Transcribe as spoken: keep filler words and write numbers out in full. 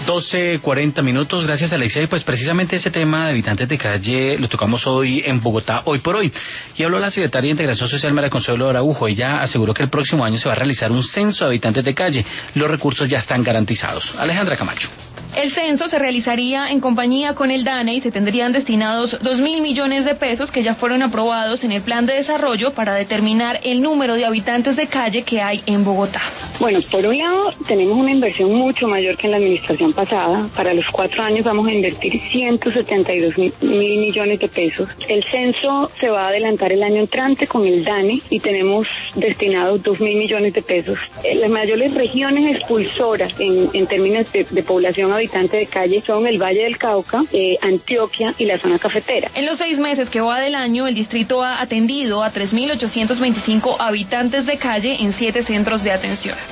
doce cuarenta minutos, gracias Alexia. Y pues precisamente ese tema de habitantes de calle lo tocamos hoy en Bogotá, hoy por hoy. Y habló la secretaria de Integración Social, María Consuelo Araujo. Ella aseguró que el próximo año se va a realizar un censo de habitantes de calle. Los recursos ya están garantizados. Alejandra Camacho. El censo se realizaría en compañía con el DANE y se tendrían destinados dos mil millones de pesos que ya fueron aprobados en el plan de desarrollo para determinar el número de habitantes de calle que hay en Bogotá. Bueno, por un lado tenemos una inversión mucho mayor que en la administración pasada. Para los cuatro años vamos a invertir ciento setenta y dos mil millones de pesos. El censo se va a adelantar el año entrante con el DANE y tenemos destinados dos mil millones de pesos. Las mayores regiones expulsoras en, en términos de, de población habitante de calle son el Valle del Cauca, eh, Antioquia y la zona cafetera. En los seis meses que va del año, el distrito ha atendido a tres mil ochocientos veinticinco habitantes de calle en siete centros de atención.